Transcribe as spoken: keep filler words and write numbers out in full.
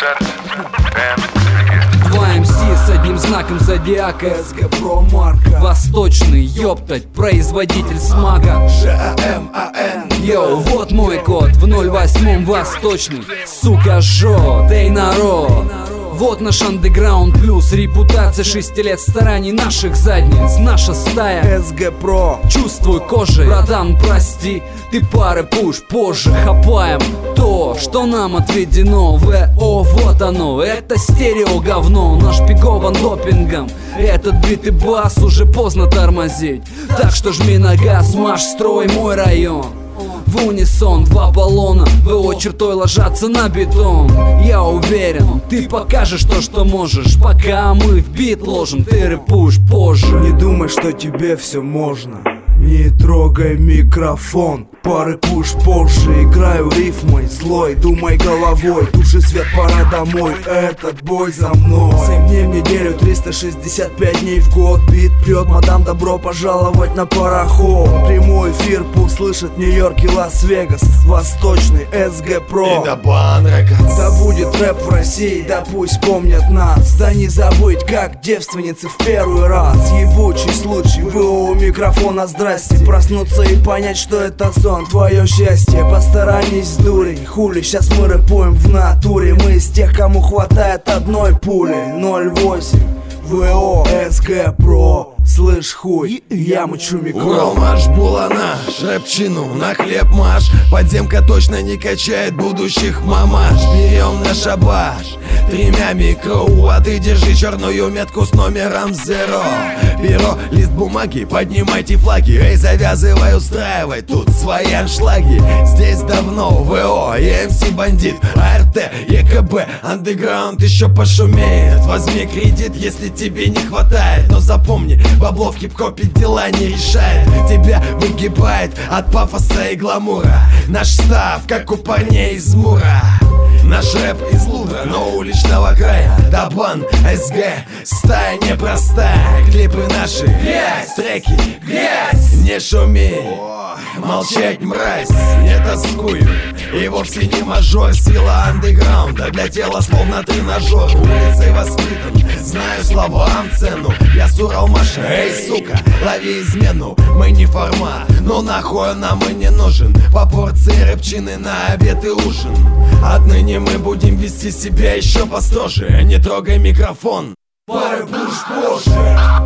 Два эм си с одним знаком зодиака, эс гэ про марка, восточный, ёптать, производитель смага, жэ а эм а эн. Йоу, вот мой код в ноль восемь восточный, сука, жжет, эй, народ. Вот наш андеграунд плюс, репутация шести лет стараний наших задниц, наша стая эс гэ про. Чувствуй кожей, братан, прости, ты пары пуш позже хапаем то, что нам отведено. вэ о, вот оно, это стерео говно, нашпигован допингом. Этот бит и бас уже поздно тормозить, так что жми на газ, маш, строй мой район. В унисон, два баллона, вэ о чертой ложатся на бетон. Я уверен, ты покажешь то, что можешь, пока мы в бит ложим, ты рэпуешь позже. Не думай, что тебе все можно, не трогай микрофон, пары пуш позже. Играю рифмой злой, думай головой, туши свет, пора домой, этот бой за мной. Семь дней в неделю, триста шестьдесят пять дней в год. Бит прет, мадам, добро пожаловать на пароход. Прямой эфир, пух слышит Нью-Йорк и Лас-Вегас, восточный эс гэ про. И Дабан Рекордс. Да будет рэп в России, да пусть помнят нас. Да не забыть, как девственницы в первый раз. Ебучий случай, вэ о микрофона, здрасте. Проснуться и понять, что это сон, твое счастье. Посторонись, дурень, хули, сейчас мы рэпуем в натуре. Мы из тех, кому хватает одной пули. ноль восемь вэ о эс гэ про. Слышь, хуй, я мучу микро. Урал марш, була наш, рэпчину на хлеб маш. Подземка точно не качает будущих мамаш. Берем на шабаш тремя микро, а ты держи черную метку с номером зеро. Перо, лист бумаги, поднимайте флаги. Эй, завязывай, устраивай тут свои аншлаги. Здесь давно вэ о и эм си Бандит, а эр тэ, е ка бэ, андеграунд еще пошумеет. Возьми кредит, если тебе не хватает, но запомни, бабло в хип-хопе дела не решает. Тебя выгибает от пафоса и гламура. Наш став, как у парней из Мура. Наш рэп из Лувра, но уличного края. Дабан, эс гэ, стая непростая. Клипы наши, грязь, треки, грязь. Не шуми, молчать, мразь, не тоскую. И вовсе не мажор, сила андеграунда для тела словно тренажер. Улицей воспитан, знаю словам цену. Я с Уралмаша, эй, сука, лови измену. Мы не формат, но нахуй нам и не нужен. По порции рэпчины на обед и ужин. Отныне мы будем вести себя еще построже. Не трогай микрофон, пары пуш позже.